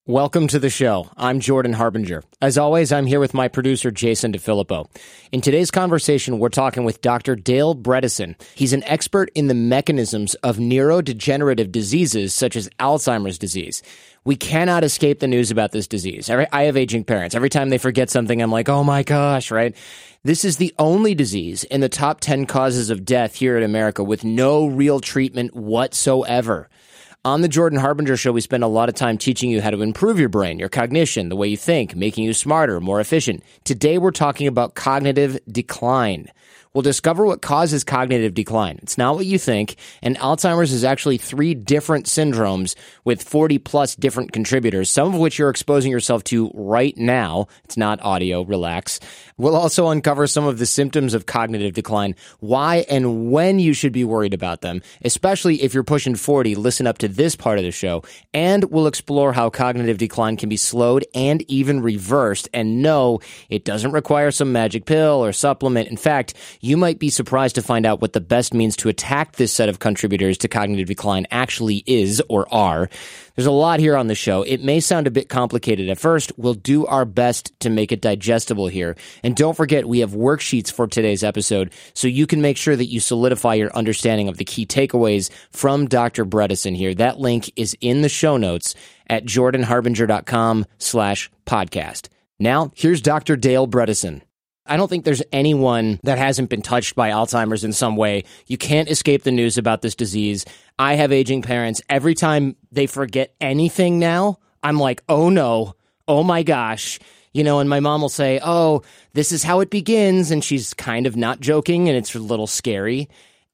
Welcome to the show. I'm Jordan Harbinger. As always, I'm here with my producer, Jason DeFilippo. In today's conversation, we're talking with Dr. Dale Bredesen. He's an expert in the mechanisms of neurodegenerative diseases such as Alzheimer's disease. We cannot escape the news about this disease. I have aging parents. Every time they forget something, I'm like, oh my gosh, right? This is the only disease in the top 10 causes of death here in America with no real treatment whatsoever. On the Jordan Harbinger Show, we spend a lot of time teaching you how to improve your brain, your cognition, the way you think, making you smarter, more efficient. Today, we're talking about cognitive decline. We'll discover what causes cognitive decline. It's not what you think, and Alzheimer's is actually 3 different syndromes with 40-plus different contributors, some of which you're exposing yourself to right now. It's not audio, relax. We'll also uncover some of the symptoms of cognitive decline, why and when you should be worried about them, especially if you're pushing 40. Listen up to this part of the show, and we'll explore how cognitive decline can be slowed and even reversed. And no, it doesn't require some magic pill or supplement. In fact, you might be surprised to find out what the best means to attack this set of contributors to cognitive decline actually is or are. There's a lot here on the show. It may sound a bit complicated at first. We'll do our best to make it digestible here. And don't forget, we have worksheets for today's episode, so you can make sure that you solidify your understanding of the key takeaways from Dr. Bredesen here. That link is in the show notes at jordanharbinger.com/podcast. Now, here's Dr. Dale Bredesen. I don't think there's anyone that hasn't been touched by Alzheimer's in some way. You can't escape the news about this disease. I have aging parents. Every time they forget anything now, I'm like, oh no, oh my gosh. You know, and my mom will say, oh, this is how it begins. And she's kind of not joking, and it's a little scary.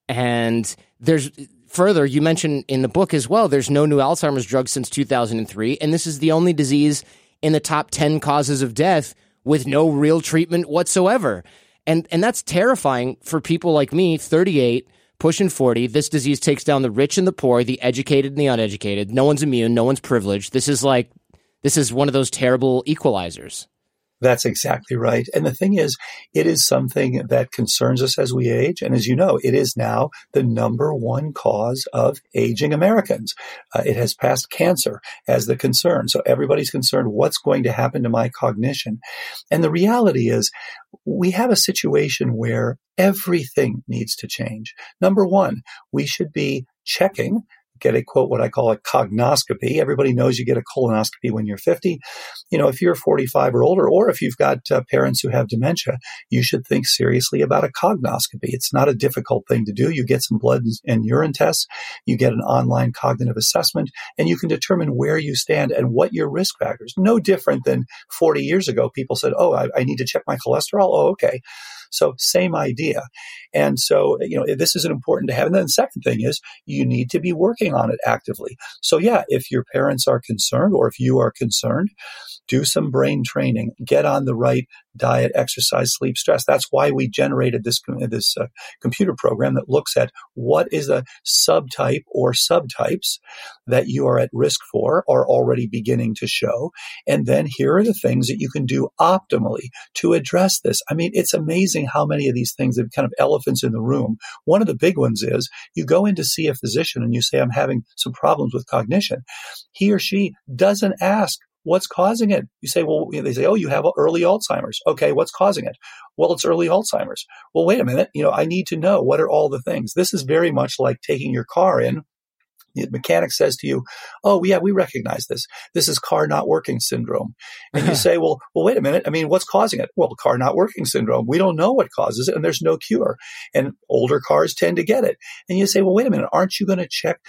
And there's further, you mentioned in the book as well, there's no new Alzheimer's drug since 2003. And this is the only disease in the top 10 causes of death with no real treatment whatsoever. And that's terrifying for people like me, 38, pushing 40. This disease takes down the rich and the poor, the educated and the uneducated. No one's immune. No one's privileged. This is one of those terrible equalizers. That's exactly right. And the thing is, it is something that concerns us as we age. And as you know, it is now the number one cause of aging Americans. It has passed cancer as the concern. So everybody's concerned, what's going to happen to my cognition? And the reality is, we have a situation where everything needs to change. Number one, we should be checking, get a quote, what I call a cognoscopy. Everybody knows you get a colonoscopy when you're 50. You know, if you're 45 or older, or if you've got parents who have dementia, you should think seriously about a cognoscopy. It's not a difficult thing to do. You get some blood and urine tests, you get an online cognitive assessment, and you can determine where you stand and what your risk factors. No different than 40 years ago, people said, oh, I need to check my cholesterol. Oh, okay. So same idea. And so, you know, this is important to have. And then the second thing is you need to be working on it actively. So yeah, if your parents are concerned, or if you are concerned, do some brain training, get on the right diet, exercise, sleep, stress. That's why we generated this computer program that looks at what is a subtype or subtypes that you are at risk for, are already beginning to show. And then here are the things that you can do optimally to address this. I mean, it's amazing how many of these things are kind of elephants in the room. One of the big ones is you go in to see a physician and you say, I'm having some problems with cognition. He or she doesn't ask, what's causing it? You say, well, they say, oh, you have early Alzheimer's. Okay, what's causing it? Well, it's early Alzheimer's. Well, wait a minute. You know, I need to know, what are all the things? This is very much like taking your car in. The mechanic says to you, oh, yeah, we recognize this. This is car not working syndrome. And you say, well, wait a minute. I mean, what's causing it? Well, car not working syndrome. We don't know what causes it, and there's no cure. And older cars tend to get it. And you say, well, wait a minute. Aren't you going to check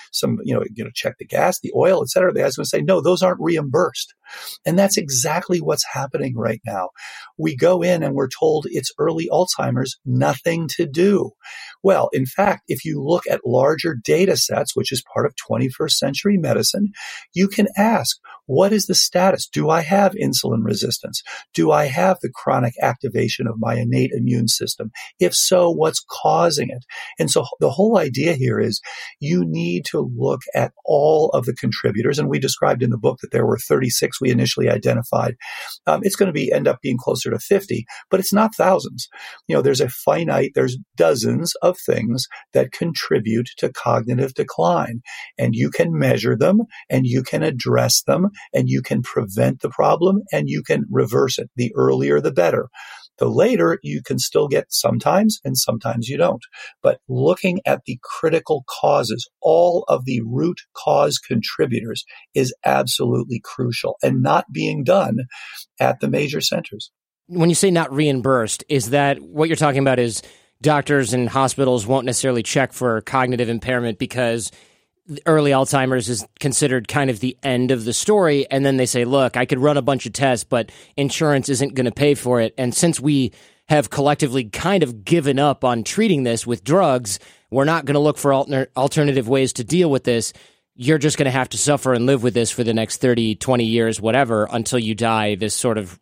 check the gas, the oil, et cetera? The guy's going to say, no, those aren't reimbursed. And that's exactly what's happening right now. We go in and we're told it's early Alzheimer's, nothing to do. Well, in fact, if you look at larger data sets, which is part of 21st century medicine, you can ask, what is the status? Do I have insulin resistance? Do I have the chronic activation of my innate immune system? If so, what's causing it? And so the whole idea here is you need to look at all of the contributors. And we described in the book that there were 36 we initially identified. It's going to end up being closer to 50, but it's not thousands. You know, there's dozens of things that contribute to cognitive decline, and you can measure them and you can address them and you can prevent the problem and you can reverse it. The earlier, the better. The later, you can still get sometimes and sometimes you don't. But looking at the critical causes, all of the root cause contributors is absolutely crucial and not being done at the major centers. When you say not reimbursed, is that what you're talking about is doctors and hospitals won't necessarily check for cognitive impairment because early Alzheimer's is considered kind of the end of the story. And then they say, look, I could run a bunch of tests, but insurance isn't going to pay for it. And since we have collectively kind of given up on treating this with drugs, we're not going to look for alternative ways to deal with this. You're just going to have to suffer and live with this for the next 30, 20 years, whatever, until you die this sort of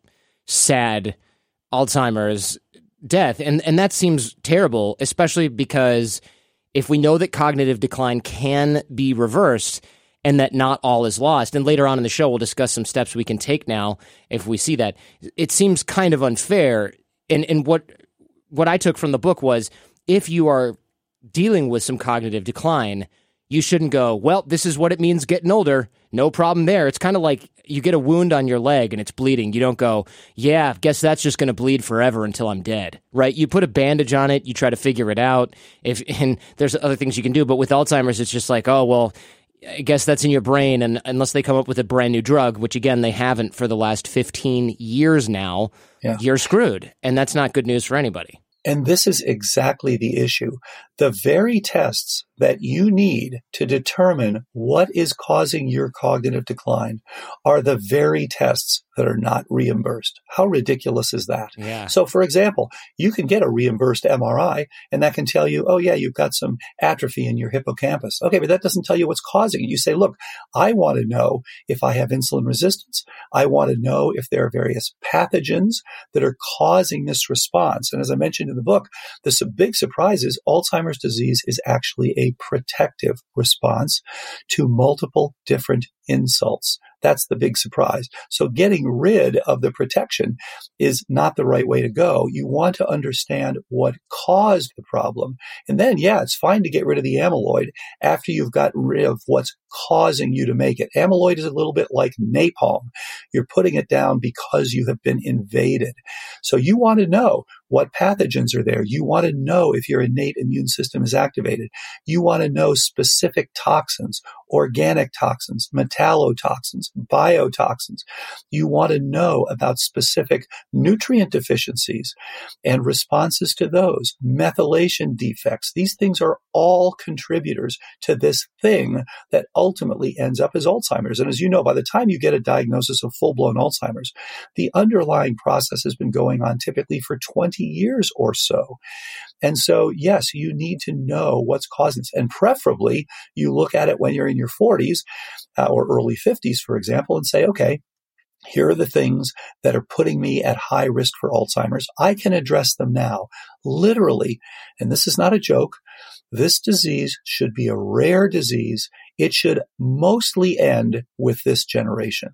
sad Alzheimer's death. And that seems terrible, especially because if we know that cognitive decline can be reversed and that not all is lost, and later on in the show, we'll discuss some steps we can take now if we see that, it seems kind of unfair. And what I took from the book was if you are dealing with some cognitive decline, you shouldn't go, well, this is what it means getting older. No problem there. It's kind of like you get a wound on your leg and it's bleeding. You don't go, yeah, guess that's just going to bleed forever until I'm dead, right? You put a bandage on it. You try to figure it out. And there's other things you can do. But with Alzheimer's, it's just like, oh, well, I guess that's in your brain. And unless they come up with a brand new drug, which again, they haven't for the last 15 years now, You're screwed. And that's not good news for anybody. And this is exactly the issue. The very tests that you need to determine what is causing your cognitive decline are the very tests that are not reimbursed. How ridiculous is that? Yeah. So, for example, you can get a reimbursed MRI, and that can tell you, oh, yeah, you've got some atrophy in your hippocampus. Okay, but that doesn't tell you what's causing it. You say, look, I want to know if I have insulin resistance. I want to know if there are various pathogens that are causing this response. And as I mentioned in the book, the big surprise is Alzheimer's disease is actually a protective response to multiple different insults. That's the big surprise. So getting rid of the protection is not the right way to go. You want to understand what caused the problem. And then, yeah, it's fine to get rid of the amyloid after you've gotten rid of what's causing you to make it. Amyloid is a little bit like napalm. You're putting it down because you have been invaded. So you want to know what pathogens are there. You want to know if your innate immune system is activated. You want to know specific toxins, organic toxins, metallotoxins, biotoxins. You want to know about specific nutrient deficiencies and responses to those, methylation defects. These things are all contributors to this thing that ultimately ends up as Alzheimer's. And as you know, by the time you get a diagnosis of full-blown Alzheimer's, the underlying process has been going on typically for 20 years or so. And so, yes, you need to know what's causing this. And preferably, you look at it when you're in your 40s or early 50s, for example, and say, okay, here are the things that are putting me at high risk for Alzheimer's. I can address them now. Literally, and this is not a joke, this disease should be a rare disease. It should mostly end with this generation.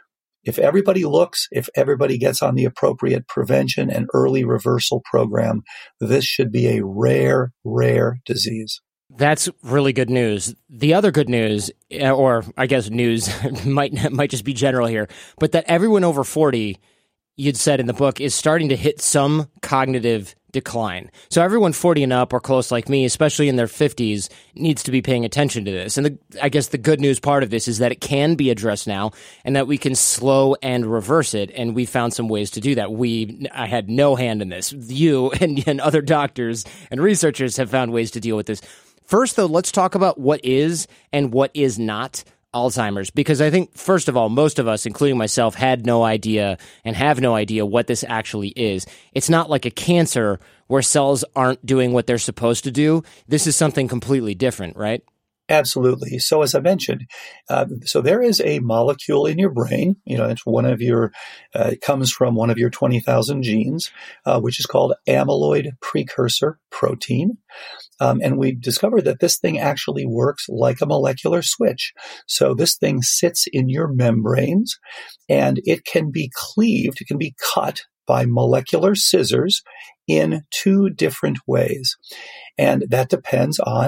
If everybody looks, if everybody gets on the appropriate prevention and early reversal program, this should be a rare, rare disease. That's really good news. The other good news, or I guess news might just be general here, but that everyone over 40, you'd said in the book, is starting to hit some cognitive decline. So everyone 40 and up or close like me, especially in their 50s, needs to be paying attention to this. And I guess the good news part of this is that it can be addressed now and that we can slow and reverse it. And we found some ways to do that. I had no hand in this. You and other doctors and researchers have found ways to deal with this. First, though, let's talk about what is and what is not Alzheimer's, because I think, first of all, most of us, including myself, had no idea and have no idea what this actually is. It's not like a cancer where cells aren't doing what they're supposed to do. This is something completely different, right? Absolutely. So as I mentioned, so there is a molecule in your brain, it's it comes from one of your 20,000 genes, which is called amyloid precursor protein. And we discovered that this thing actually works like a molecular switch. So this thing sits in your membranes and it can be cleaved, it can be cut by molecular scissors in two different ways. And that depends on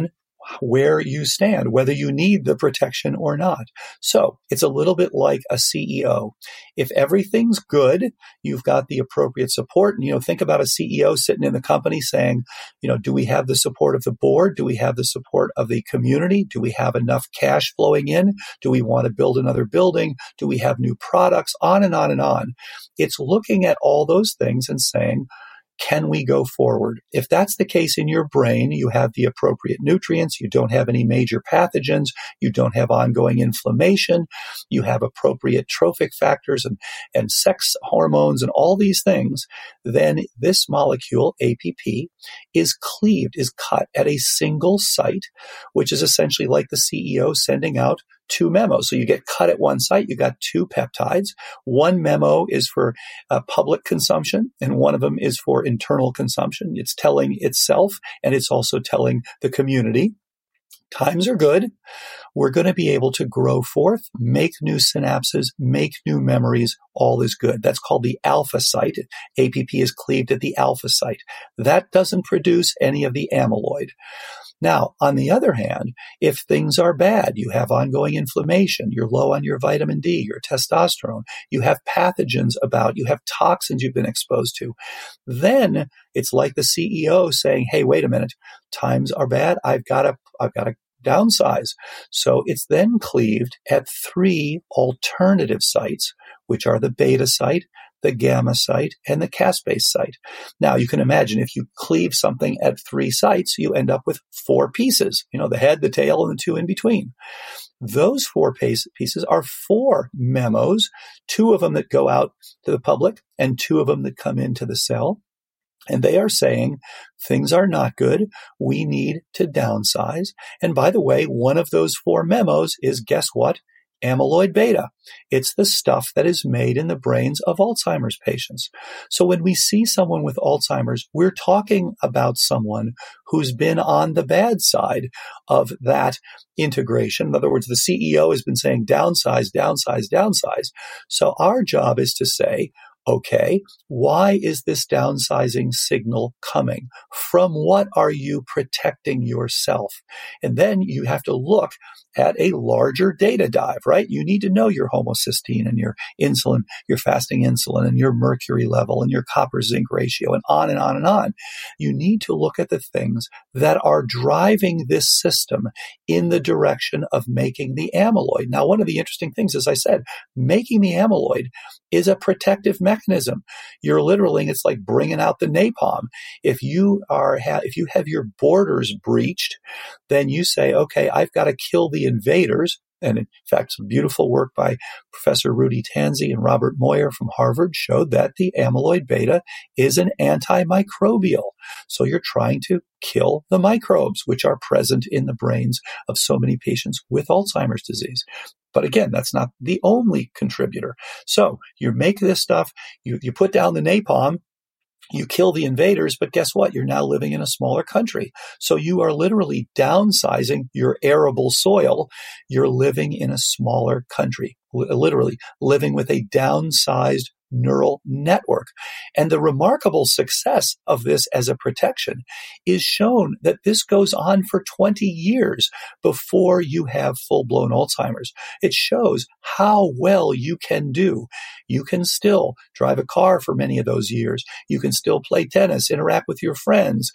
where you stand, whether you need the protection or not. So it's a little bit like a CEO. If everything's good, you've got the appropriate support. And, think about a CEO sitting in the company saying, do we have the support of the board? Do we have the support of the community? Do we have enough cash flowing in? Do we want to build another building? Do we have new products? On and on and on. It's looking at all those things and saying, can we go forward? If that's the case in your brain, you have the appropriate nutrients, you don't have any major pathogens, you don't have ongoing inflammation, you have appropriate trophic factors and sex hormones and all these things, then this molecule, APP, is cleaved, is cut at a single site, which is essentially like the CEO sending out 2 memos. So you get cut at one site, you got 2 peptides. One memo is for public consumption, and one of them is for internal consumption. It's telling itself, and it's also telling the community, times are good. We're going to be able to grow forth, make new synapses, make new memories. All is good. That's called the alpha site. APP is cleaved at the alpha site. That doesn't produce any of the amyloid. Now, on the other hand, if things are bad, you have ongoing inflammation, you're low on your vitamin D, your testosterone, you have pathogens about, you have toxins you've been exposed to, then it's like the CEO saying, hey, wait a minute, times are bad, I've got to downsize. So it's then cleaved at 3 alternative sites, which are the beta site, the gamma site, and the caspase site. Now, you can imagine if you cleave something at 3 sites, you end up with 4 pieces, the head, the tail, and the 2 in between. Those 4 pieces are 4 memos, 2 of them that go out to the public and 2 of them that come into the cell. And they are saying, things are not good. We need to downsize. And by the way, one of those 4 memos is, guess what? Amyloid beta. It's the stuff that is made in the brains of Alzheimer's patients. So when we see someone with Alzheimer's, we're talking about someone who's been on the bad side of that integration. In other words, the CEO has been saying downsize, downsize, downsize. So our job is to say, okay, why is this downsizing signal coming? From what are you protecting yourself? And then you have to look at a larger data dive, right? You need to know your homocysteine and your insulin, your fasting insulin and your mercury level and your copper zinc ratio and on and on and on. You need to look at the things that are driving this system in the direction of making the amyloid. Now, one of the interesting things, as I said, making the amyloid is a protective mechanism. You're literally, it's like bringing out the napalm. If you have your borders breached, then you say, okay, I've got to kill the invaders. And in fact, some beautiful work by Professor Rudy Tanzi and Robert Moyer from Harvard showed that the amyloid beta is an antimicrobial. So you're trying to kill the microbes, which are present in the brains of so many patients with Alzheimer's disease. But again, that's not the only contributor. So you make this stuff, you put down the napalm, you kill the invaders, but guess what? You're now living in a smaller country. So you are literally downsizing your arable soil. You're living in a smaller country, literally living with a downsized neural network. And the remarkable success of this as a protection is shown that this goes on for 20 years before you have full-blown Alzheimer's. It shows how well you can do. You can still drive a car for many of those years. You can still play tennis, interact with your friends,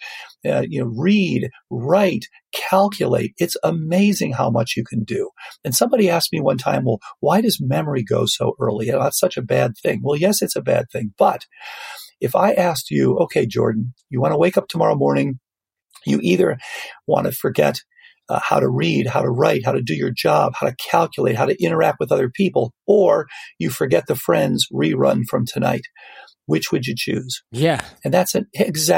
read, write, calculate. It's amazing how much you can do. And somebody asked me one time, well, why does memory go so early? That's such a bad thing. Well, yes, it's a bad thing. But if I asked you, okay, Jordan, you want to wake up tomorrow morning, you either want to forget how to read, how to write, how to do your job, how to calculate, how to interact with other people, or you forget the Friends rerun from tonight. Which would you choose? Yeah. And that's an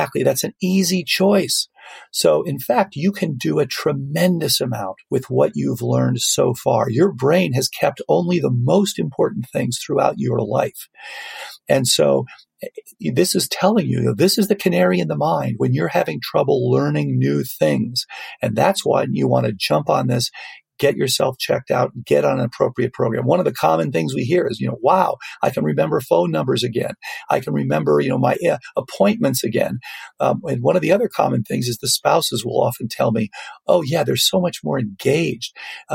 easy choice. So in fact, you can do a tremendous amount with what you've learned so far. Your brain has kept only the most important things throughout your life. And so this is telling you, this is the canary in the mine when you're having trouble learning new things. And that's why you want to jump on this. get yourself checked out, get on an appropriate program. One of the common things we hear is, wow, I can remember phone numbers again. I can remember, my appointments again. And one of the other common things is the spouses will often tell me, oh yeah, they're so much more engaged.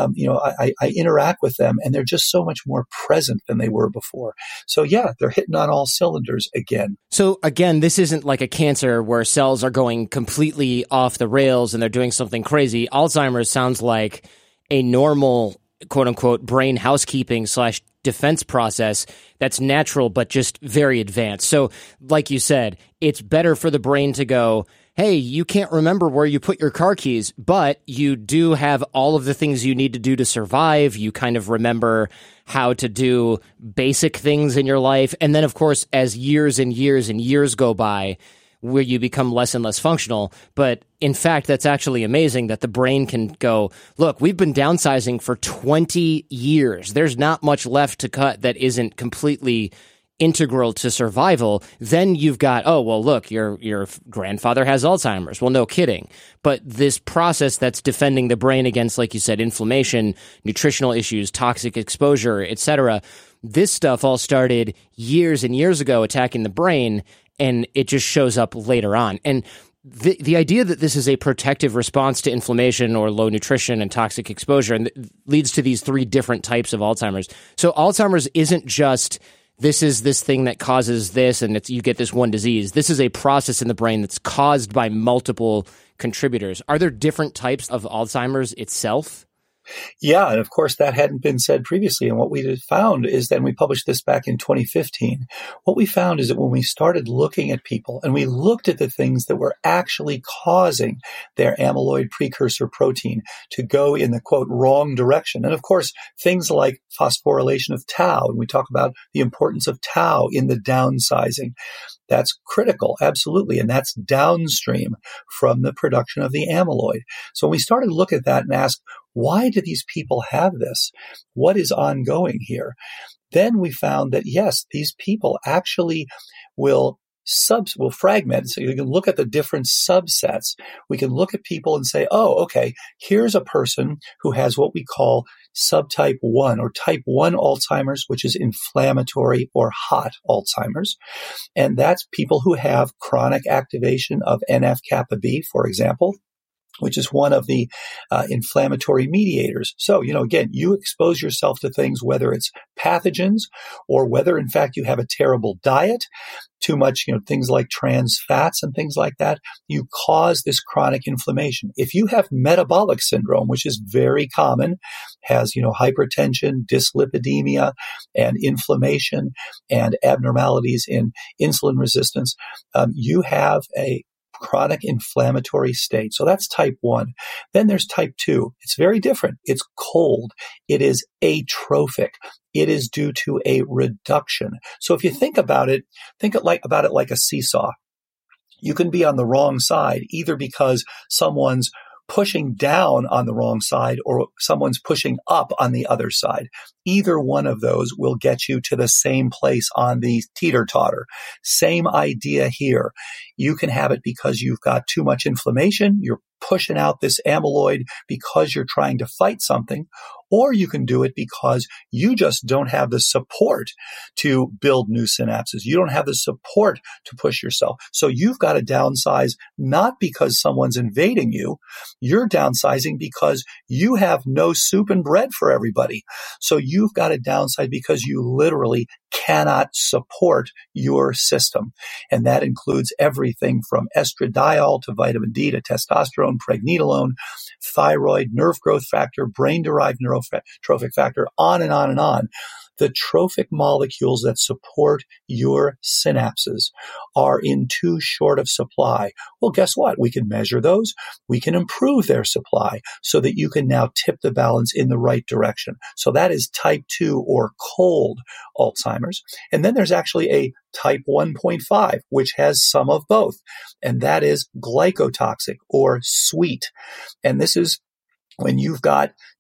I interact with them and they're just so much more present than they were before. So yeah, they're hitting on all cylinders again. So again, this isn't like a cancer where cells are going completely off the rails and they're doing something crazy. Alzheimer's sounds like a normal, quote unquote, brain housekeeping / defense process that's natural, but just very advanced. So like you said, it's better for the brain to go, hey, you can't remember where you put your car keys, but you do have all of the things you need to do to survive. You kind of remember how to do basic things in your life. And then, of course, as years and years and years go by, where you become less and less functional. But in fact, that's actually amazing that the brain can go, look, we've been downsizing for 20 years. There's not much left to cut that isn't completely integral to survival. Then you've got, oh, well, look, your grandfather has Alzheimer's. Well, no kidding. But this process that's defending the brain against, like you said, inflammation, nutritional issues, toxic exposure, etc., this stuff all started years and years ago attacking the brain, and it just shows up later on. And the idea that this is a protective response to inflammation or low nutrition and toxic exposure and leads to these 3 different types of Alzheimer's. So Alzheimer's isn't just this is this thing that causes this and you get this one disease. This is a process in the brain that's caused by multiple contributors. Are there different types of Alzheimer's itself? Yeah, and of course that hadn't been said previously. And what we found is that we published this back in 2015. What we found is that when we started looking at people and we looked at the things that were actually causing their amyloid precursor protein to go in the, quote, wrong direction. And of course, things like phosphorylation of tau, and we talk about the importance of tau in the downsizing. That's critical, absolutely. And that's downstream from the production of the amyloid. So when we started to look at that and ask, why do these people have this? What is ongoing here? Then we found that, yes, these people actually will fragment. So you can look at the different subsets. We can look at people and say, oh, okay, here's a person who has what we call subtype 1 or type 1 Alzheimer's, which is inflammatory or hot Alzheimer's. And that's people who have chronic activation of NF-kappa B, for example, which is one of the inflammatory mediators. So, again, you expose yourself to things, whether it's pathogens or whether, in fact, you have a terrible diet, too much, things like trans fats and things like that, you cause this chronic inflammation. If you have metabolic syndrome, which is very common, has, hypertension, dyslipidemia, and inflammation and abnormalities in insulin resistance, you have a chronic inflammatory state. So that's type 1. Then there's type 2. It's very different. It's cold. It is atrophic. It is due to a reduction. So if you think about it, about it like a seesaw. You can be on the wrong side, either because someone's pushing down on the wrong side or someone's pushing up on the other side. Either one of those will get you to the same place on the teeter-totter. Same idea here. You can have it because you've got too much inflammation. You're pushing out this amyloid because you're trying to fight something, or you can do it because you just don't have the support to build new synapses. You don't have the support to push yourself. So you've got to downsize not because someone's invading you. You're downsizing because you have no soup and bread for everybody. So you've got to downsize because you literally cannot support your system. And that includes everything from estradiol to vitamin D to testosterone, pregnenolone, thyroid, nerve growth factor, brain-derived neurotrophic factor, on and on and on. The trophic molecules that support your synapses are in too short of supply. Well, guess what? We can measure those. We can improve their supply so that you can now tip the balance in the right direction. So that is type 2 or cold Alzheimer's. And then there's actually a type 1.5, which has some of both. And that is glycotoxic or sweet. And this is when you've got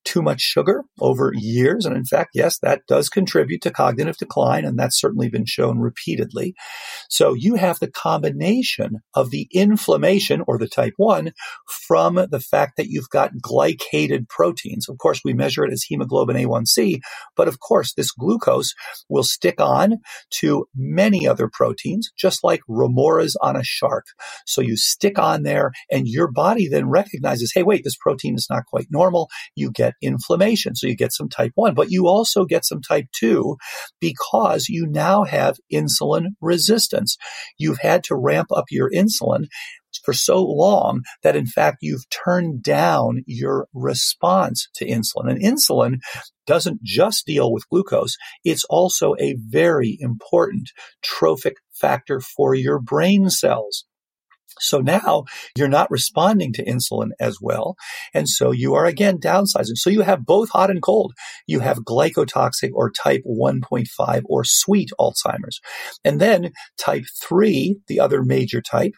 too much sugar over years. And in fact, yes, that does contribute to cognitive decline, and that's certainly been shown repeatedly. So you have the combination of the inflammation, or the type 1, from the fact that you've got glycated proteins. Of course, we measure it as hemoglobin A1C, but of course, this glucose will stick on to many other proteins, just like remoras on a shark. So you stick on there, and your body then recognizes, hey, wait, this protein is not quite normal. You get inflammation. So you get some type 1, but you also get some type 2 because you now have insulin resistance. You've had to ramp up your insulin for so long that, in fact, you've turned down your response to insulin. And insulin doesn't just deal with glucose. It's also a very important trophic factor for your brain cells. So now you're not responding to insulin as well. And so you are again downsizing. So you have both hot and cold. You have glycotoxic or type 1.5 or sweet Alzheimer's. And then type 3, the other major type,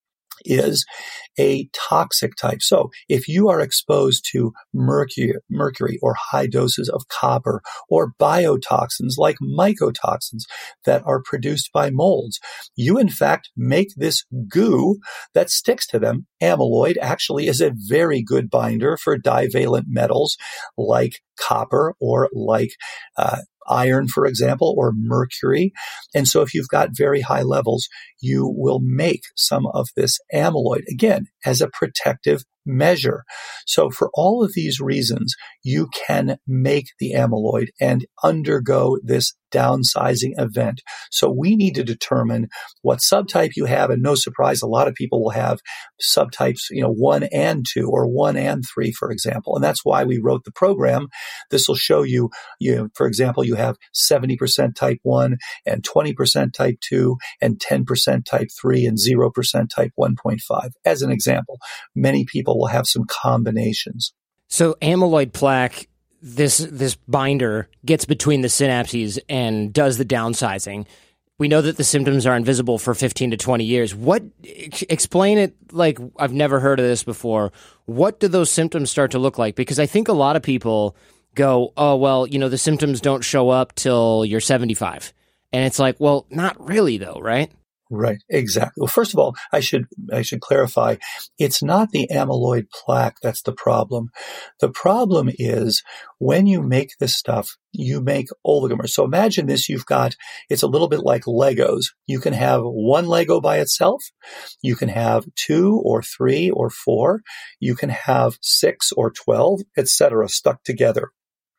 is a toxic type. So if you are exposed to mercury or high doses of copper or biotoxins like mycotoxins that are produced by molds, you in fact make this goo that sticks to them. Amyloid actually is a very good binder for divalent metals like copper or like iron, for example, or mercury. And so if you've got very high levels, you will make some of this amyloid, again, as a protective measure. So for all of these reasons, you can make the amyloid and undergo this downsizing event. So we need to determine what subtype you have. And no surprise, a lot of people will have subtypes, 1 and 2 or 1 and 3, for example. And that's why we wrote the program. This will show you, for example, you have 70% type 1 and 20% type 2 and 10% type 3 and 0% type 1.5. As an example, many people will have some combinations. So amyloid plaque, this binder gets between the synapses and does the downsizing. We know that the symptoms are invisible for 15 to 20 years. Explain it like I've never heard of this before. What do those symptoms start to look like? Because I think a lot of people go, oh, well, the symptoms don't show up till you're 75. And it's like, well, not really though, right? Right, exactly. Well, first of all, I should clarify, it's not the amyloid plaque that's the problem. The problem is when you make this stuff, you make oligomers. So imagine this, it's a little bit like Legos. You can have one Lego by itself. You can have 2 or 3 or 4. You can have 6 or 12, etc., stuck together.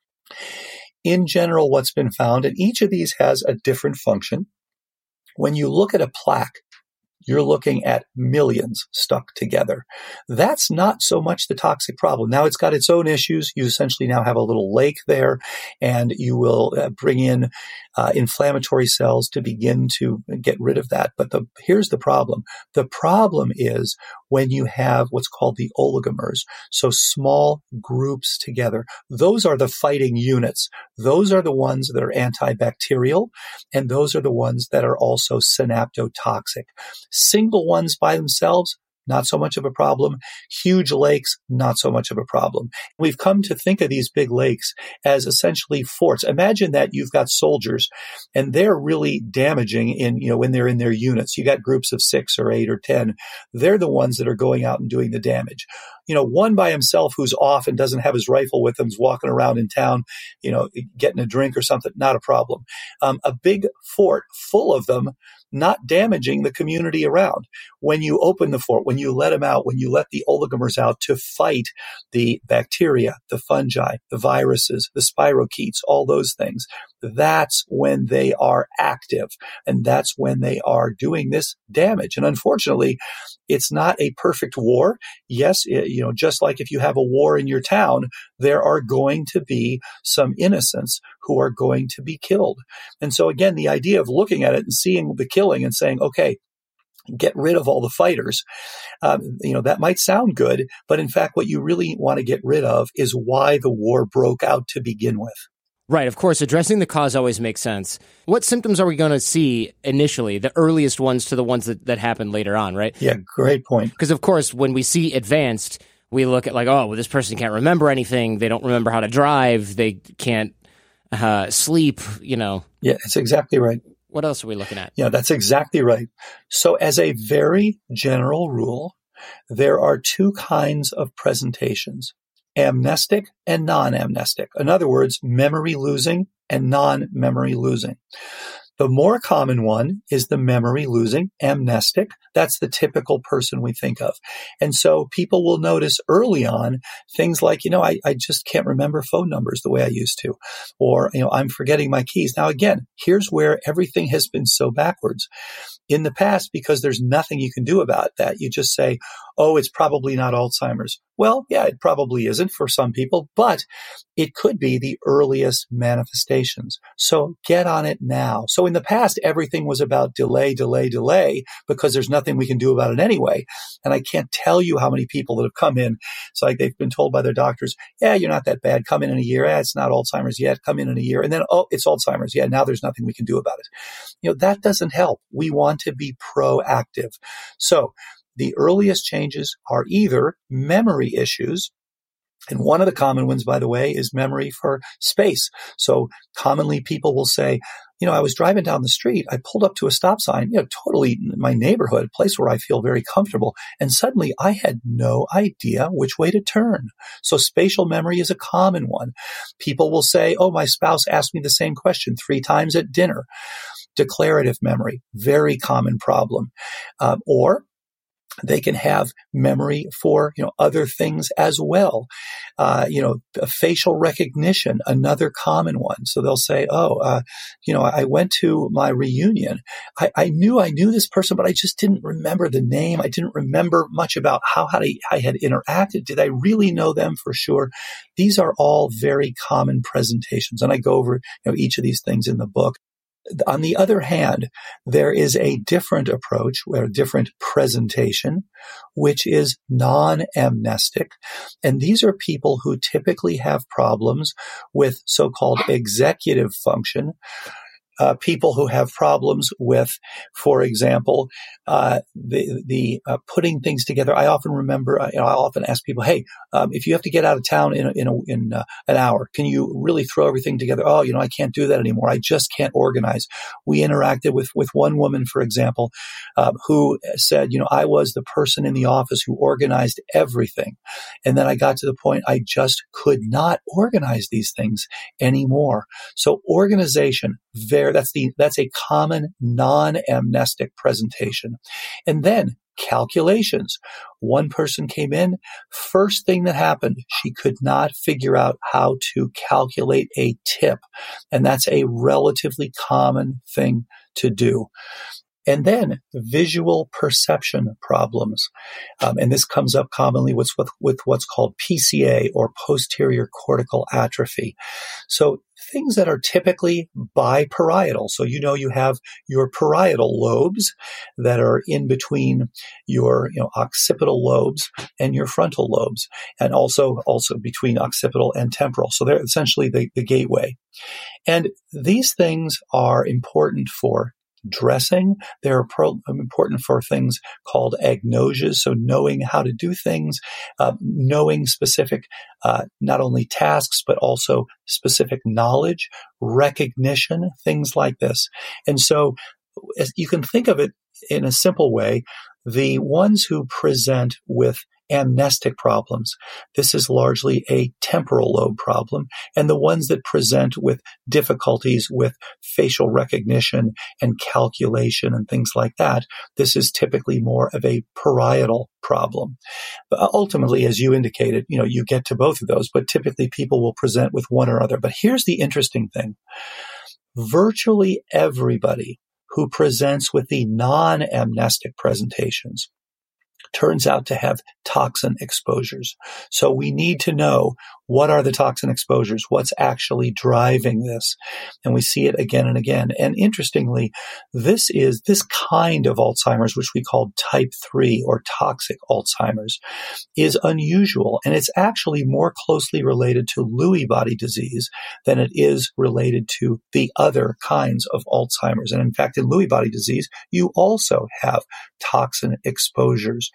In general, what's been found, and each of these has a different function. When you look at a plaque, you're looking at millions stuck together. That's not so much the toxic problem. Now it's got its own issues. You essentially now have a little lake there, and you will bring in inflammatory cells to begin to get rid of that. But here's the problem. The problem is when you have what's called the oligomers, so small groups together. Those are the fighting units. Those are the ones that are antibacterial, and those are the ones that are also synaptotoxic. Single ones by themselves, not so much of a problem. Huge lakes, not so much of a problem. We've come to think of these big lakes as essentially forts. Imagine that you've got soldiers and they're really damaging when they're in their units. You got groups of 6 or 8 or 10. They're the ones that are going out and doing the damage. One by himself who's off and doesn't have his rifle with him, is walking around in town, getting a drink or something, not a problem. A big fort full of them, not damaging the community around. When you open the fort, when you let them out, when you let the oligomers out to fight the bacteria, the fungi, the viruses, the spirochetes, all those things, that's when they are active. And that's when they are doing this damage. And unfortunately, it's not a perfect war. Yes, just like if you have a war in your town, there are going to be some innocents who are going to be killed. And so again, the idea of looking at it and seeing the killing and saying, okay, get rid of all the fighters, that might sound good, but in fact, what you really want to get rid of is why the war broke out to begin with. Right. Of course, addressing the cause always makes sense. What symptoms are we going to see initially, the earliest ones to the ones that happen later on, right? Yeah, great point. Because, of course, when we see advanced, we look at like, oh, well, this person can't remember anything. They don't remember how to drive. They can't sleep, Yeah, that's exactly right. What else are we looking at? Yeah, that's exactly right. So as a very general rule, there are two kinds of presentations, amnestic and non-amnestic. In other words, memory losing and non-memory losing. The more common one is the memory losing, amnestic. That's the typical person we think of. And so people will notice early on things like, I just can't remember phone numbers the way I used to, or, I'm forgetting my keys. Now, again, here's where everything has been so backwards. In the past, because there's nothing you can do about that, you just say, oh, it's probably not Alzheimer's. Well, yeah, it probably isn't for some people, but it could be the earliest manifestations. So get on it now. So in the past, everything was about delay, because there's nothing we can do about it anyway. And I can't tell you how many people that have come in. It's like they've been told by their doctors, yeah, you're not that bad. Come in a year. It's not Alzheimer's yet. Come in a year. And then, oh, it's Alzheimer's. Yeah, now there's nothing we can do about it. That doesn't help. We want to be proactive. So the earliest changes are either memory issues. And one of the common ones, by the way, is memory for space. So commonly people will say, I was driving down the street. I pulled up to a stop sign, totally in my neighborhood, a place where I feel very comfortable. And suddenly I had no idea which way to turn. So spatial memory is a common one. People will say, oh, my spouse asked me the same question 3 times at dinner. Declarative memory, very common problem. Or they can have memory for, other things as well. Facial recognition, another common one. So they'll say, I went to my reunion. I knew this person, but I just didn't remember the name. I didn't remember much about how I had interacted. Did I really know them for sure? These are all very common presentations. And I go over, each of these things in the book. On the other hand, there is a different approach, or a different presentation, which is non-amnestic. And these are people who typically have problems with so-called executive function. People who have problems with, for example, the putting things together. I often remember, I often ask people, hey, if you have to get out of town in an hour, can you really throw everything together? Oh, I can't do that anymore. I just can't organize. We interacted with one woman, for example, who said, I was the person in the office who organized everything. And then I got to the point I just could not organize these things anymore. So organization, that's a common non-amnestic presentation. And then calculations. One person came in, first thing that happened, she could not figure out how to calculate a tip. And that's a relatively common thing to do. And then visual perception problems. And this comes up commonly with what's called PCA, or posterior cortical atrophy. So things that are typically biparietal. So you have your parietal lobes that are in between your occipital lobes and your frontal lobes, and also between occipital and temporal. So they're essentially the gateway. And these things are important for dressing. They're important for things called agnosias, so knowing how to do things, knowing specific, not only tasks, but also specific knowledge, recognition, things like this. And so you can think of it in a simple way. The ones who present with amnestic problems, this is largely a temporal lobe problem. And the ones that present with difficulties with facial recognition and calculation and things like that, this is typically more of a parietal problem. But ultimately, as you indicated, you get to both of those, but typically people will present with one or other. But here's the interesting thing. Virtually everybody who presents with the non-amnestic presentations turns out to have toxin exposures. So we need to know, what are the toxin exposures? What's actually driving this? And we see it again and again. And interestingly, this kind of Alzheimer's, which we call type 3 or toxic Alzheimer's, is unusual. And it's actually more closely related to Lewy body disease than it is related to the other kinds of Alzheimer's. And in fact, in Lewy body disease, you also have toxin exposures.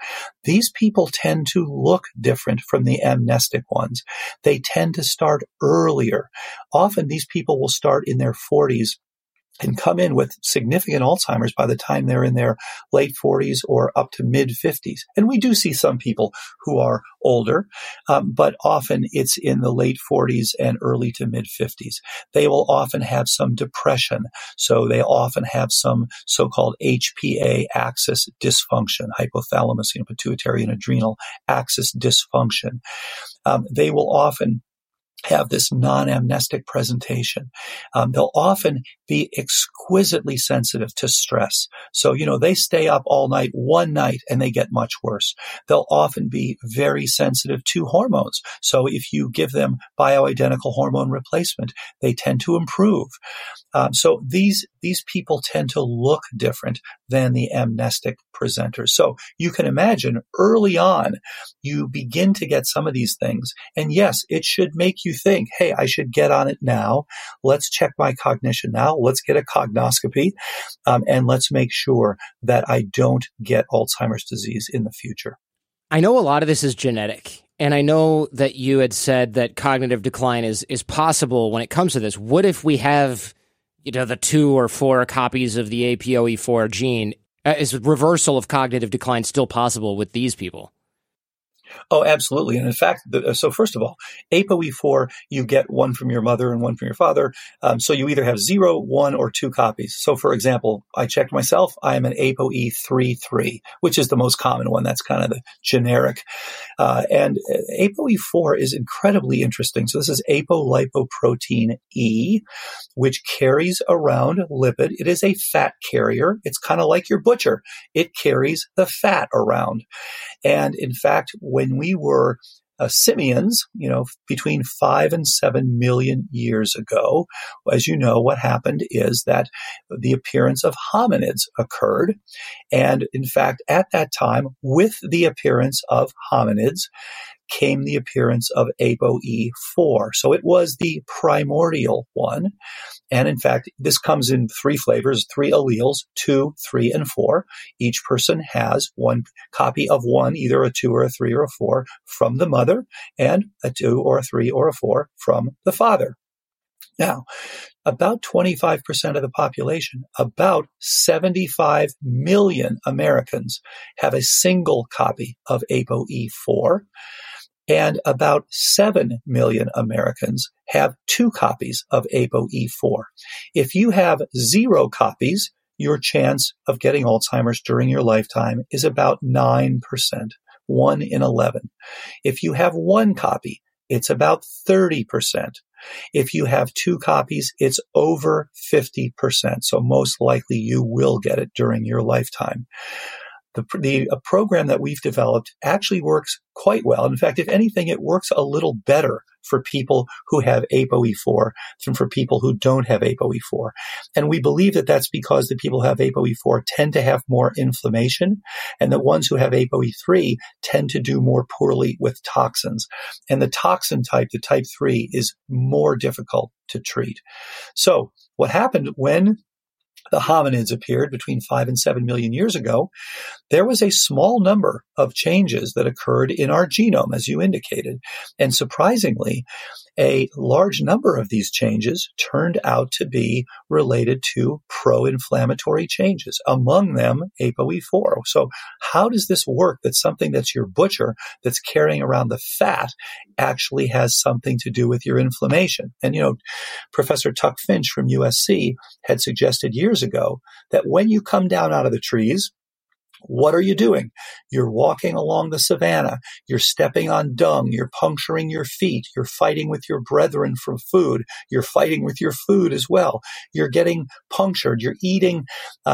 these people tend to look different from the amnestic ones. They tend to start earlier. Often these people will start in their 40s and come in with significant Alzheimer's by the time they're in their late 40s or up to mid 50s. And we do see some people who are older, but often it's in the late 40s and early to mid 50s. They will often have some depression. So they often have some so-called HPA axis dysfunction, hypothalamus, pituitary and adrenal axis dysfunction. They will often have this non-amnestic presentation. They'll often be exquisitely sensitive to stress. So, they stay up all night one night and they get much worse. They'll often be very sensitive to hormones. So if you give them bioidentical hormone replacement, they tend to improve. So these people tend to look different than the amnestic presenters. So you can imagine early on, you begin to get some of these things. And yes, it should make you think, hey, I should get on it now. Let's check my cognition now. Let's get a cognoscopy. And let's make sure that I don't get Alzheimer's disease in the future. I know a lot of this is genetic. And I know that you had said that cognitive decline is possible when it comes to this. What if we have the 2 or 4 copies of the APOE4 gene? Is reversal of cognitive decline still possible with these people? Oh, absolutely. And in fact, so first of all, APOE4, you get one from your mother and one from your father. So you either have 0, 1, or 2 copies. So for example, I checked myself. I am an APOE3/3, which is the most common one. That's kind of the generic. And APOE4 is incredibly interesting. So this is apolipoprotein E, which carries around lipid. It is a fat carrier. It's kind of like your butcher. It carries the fat around. And in fact, when we were simians, between 5 and 7 million years ago, as you know, what happened is that the appearance of hominids occurred. And in fact, at that time, with the appearance of hominids, came the appearance of ApoE4. So it was the primordial one. And in fact, this comes in 3 flavors, 3 alleles, 2, 3, and 4. Each person has one copy of one, either a 2 or a 3 or a 4 from the mother, and a 2 or a 3 or a 4 from the father. Now, about 25% of the population, about 75 million Americans, have a single copy of ApoE4. And about 7 million Americans have 2 copies of ApoE4. If you have 0 copies, your chance of getting Alzheimer's during your lifetime is about 9%, 1 in 11. If you have 1 copy, it's about 30%. If you have 2 copies, it's over 50%. So most likely you will get it during your lifetime. The program that we've developed actually works quite well. In fact, if anything, it works a little better for people who have ApoE4 than for people who don't have ApoE4. And we believe that that's because the people who have ApoE4 tend to have more inflammation, and the ones who have ApoE3 tend to do more poorly with toxins. And the toxin type, the type 3, is more difficult to treat. So what happened when the hominids appeared between 5 and 7 million years ago, there was a small number of changes that occurred in our genome, as you indicated. And surprisingly, a large number of these changes turned out to be related to pro-inflammatory changes, among them ApoE4. So how does this work that something that's your butcher that's carrying around the fat actually has something to do with your inflammation? And, Professor Tuck Finch from USC had suggested years ago that when you come down out of the trees, what are you doing? You're walking along the savannah. You're stepping on dung. You're puncturing your feet. You're fighting with your brethren for food. You're fighting with your food as well. You're getting punctured. You're eating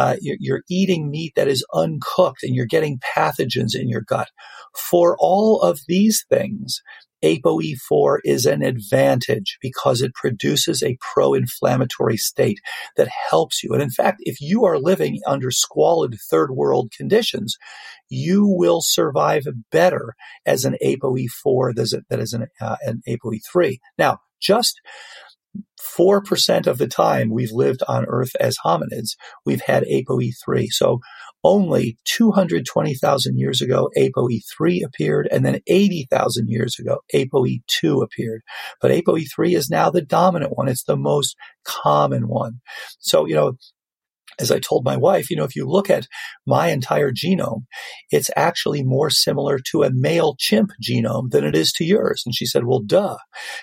meat that is uncooked, and you're getting pathogens in your gut. For all of these things, ApoE4 is an advantage because it produces a pro-inflammatory state that helps you. And in fact, if you are living under squalid third world conditions, you will survive better as an ApoE4 than as an ApoE3. Now, just 4% of the time we've lived on Earth as hominids, we've had ApoE3. So only 220,000 years ago, ApoE3 appeared, and then 80,000 years ago, ApoE2 appeared. But ApoE3 is now the dominant one. It's the most common one. So, as I told my wife, if you look at my entire genome, it's actually more similar to a male chimp genome than it is to yours. And she said, well, duh.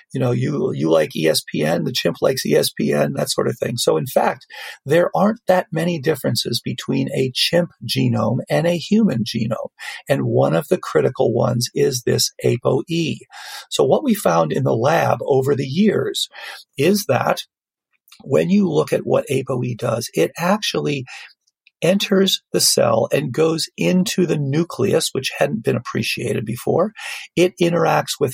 You like ESPN, the chimp likes ESPN, that sort of thing. So in fact, there aren't that many differences between a chimp genome and a human genome. And one of the critical ones is this ApoE. So what we found in the lab over the years is that when you look at what ApoE does, it actually enters the cell and goes into the nucleus, which hadn't been appreciated before. It interacts with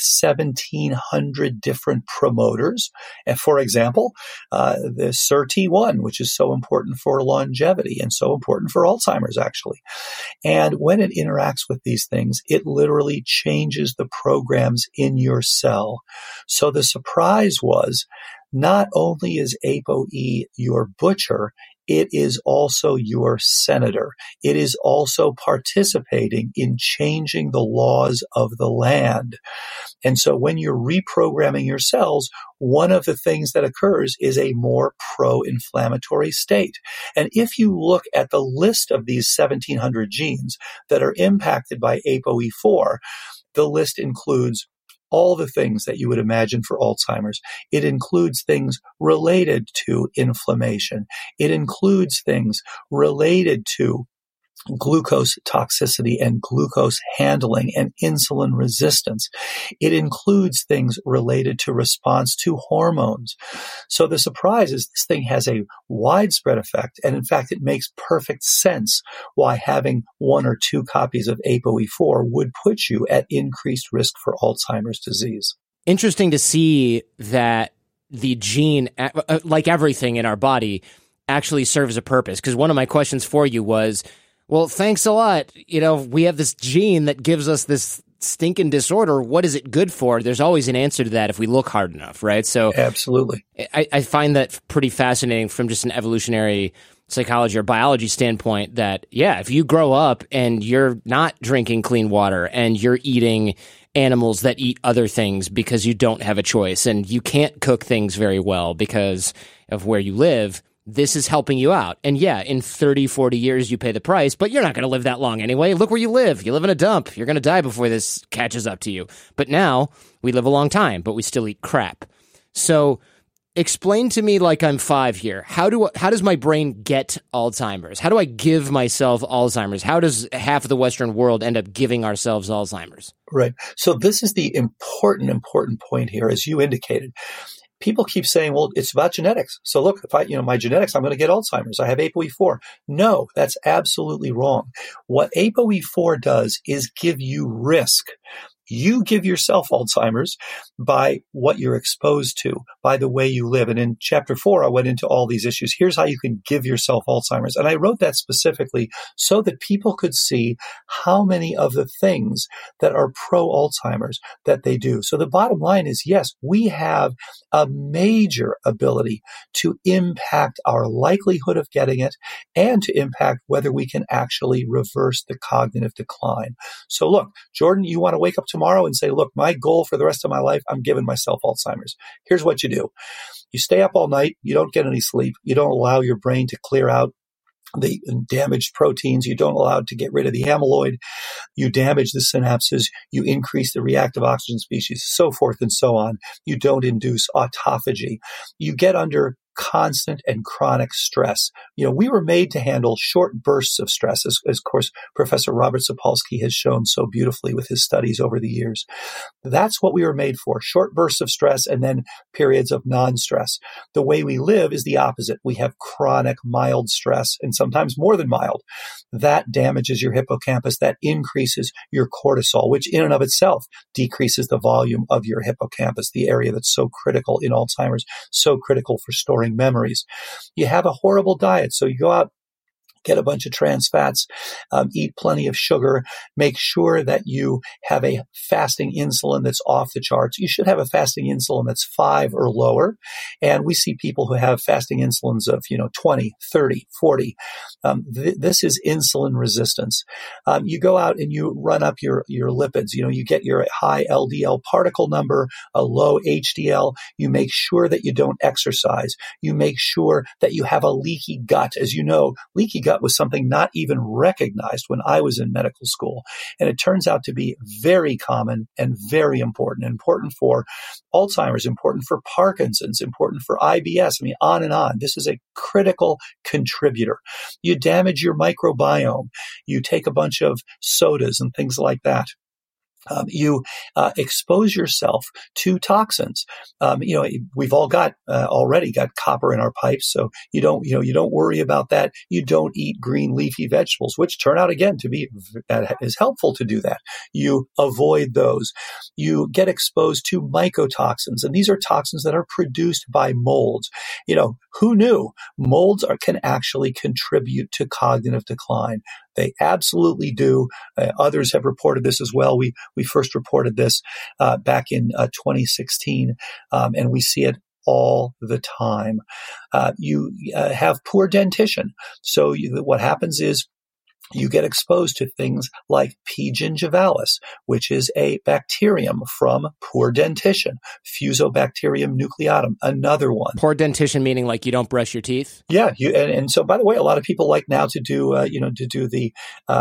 1,700 different promoters. And for example, the SIRT1, which is so important for longevity and so important for Alzheimer's, actually. And when it interacts with these things, it literally changes the programs in your cell. So the surprise was, not only is ApoE your butcher, it is also your senator. It is also participating in changing the laws of the land. And so when you're reprogramming your cells, one of the things that occurs is a more pro-inflammatory state. And if you look at the list of these 1,700 genes that are impacted by ApoE4, the list includes all the things that you would imagine for Alzheimer's. It includes things related to inflammation. It includes things related to glucose toxicity and glucose handling and insulin resistance. It includes things related to response to hormones. So the surprise is this thing has a widespread effect. And in fact, it makes perfect sense why having 1 or 2 copies of ApoE4 would put you at increased risk for Alzheimer's disease. Interesting to see that the gene, like everything in our body, actually serves a purpose. Because one of my questions for you was, well, thanks a lot. We have this gene that gives us this stinking disorder. What is it good for? There's always an answer to that if we look hard enough, right? So absolutely. I find that pretty fascinating from just an evolutionary psychology or biology standpoint that, if you grow up and you're not drinking clean water and you're eating animals that eat other things because you don't have a choice and you can't cook things very well because of where you live, this is helping you out. And in 30, 40 years, you pay the price, but you're not going to live that long anyway. Look where you live. You live in a dump. You're going to die before this catches up to you. But now we live a long time, but we still eat crap. So explain to me like I'm 5 here. How does my brain get Alzheimer's? How do I give myself Alzheimer's? How does half of the Western world end up giving ourselves Alzheimer's? Right. So this is the important point here, as you indicated. People keep saying, well, it's about genetics. So look, if my genetics, I'm going to get Alzheimer's. I have ApoE4. No, that's absolutely wrong. What ApoE4 does is give you risk. You give yourself Alzheimer's by what you're exposed to, by the way you live. And in chapter 4, I went into all these issues. Here's how you can give yourself Alzheimer's. And I wrote that specifically so that people could see how many of the things that are pro-Alzheimer's that they do. So the bottom line is, yes, we have a major ability to impact our likelihood of getting it and to impact whether we can actually reverse the cognitive decline. So look, Jordan, you want to wake up tomorrow and say, look, my goal for the rest of my life, I'm giving myself Alzheimer's. Here's what you do. You stay up all night. You don't get any sleep. You don't allow your brain to clear out the damaged proteins. You don't allow it to get rid of the amyloid. You damage the synapses. You increase the reactive oxygen species, so forth and so on. You don't induce autophagy. You get under constant and chronic stress. We were made to handle short bursts of stress, as of course, Professor Robert Sapolsky has shown so beautifully with his studies over the years. That's what we were made for, short bursts of stress and then periods of non-stress. The way we live is the opposite. We have chronic, mild stress, and sometimes more than mild. That damages your hippocampus. That increases your cortisol, which in and of itself decreases the volume of your hippocampus, the area that's so critical in Alzheimer's, so critical for storing memories. You have a horrible diet. So you go out, Get a bunch of trans fats, eat plenty of sugar, make sure that you have a fasting insulin that's off the charts. You should have a fasting insulin that's 5 or lower. And we see people who have fasting insulins of, 20, 30, 40. This is insulin resistance. You go out and you run up your lipids. You get your high LDL particle number, a low HDL. You make sure that you don't exercise. You make sure that you have a leaky gut. As you know, leaky gut was something not even recognized when I was in medical school. And it turns out to be very common and very important for Alzheimer's, important for Parkinson's, important for IBS. I mean, on and on. This is a critical contributor. You damage your microbiome. You take a bunch of sodas and things like that. You expose yourself to toxins. We've all already got copper in our pipes, so you don't worry about that. You don't eat green leafy vegetables, which turn out again to be is helpful to do that. You avoid those. You get exposed to mycotoxins, and these are toxins that are produced by molds. Who knew molds can actually contribute to cognitive decline? They absolutely do. Others have reported this as well. We first reported this back in 2016, and we see it all the time. You have poor dentition. So what happens is you get exposed to things like P. gingivalis, which is a bacterium from poor dentition. Fusobacterium nucleatum, another one. Poor dentition meaning like you don't brush your teeth? Yeah, and so by the way, a lot of people like now to do the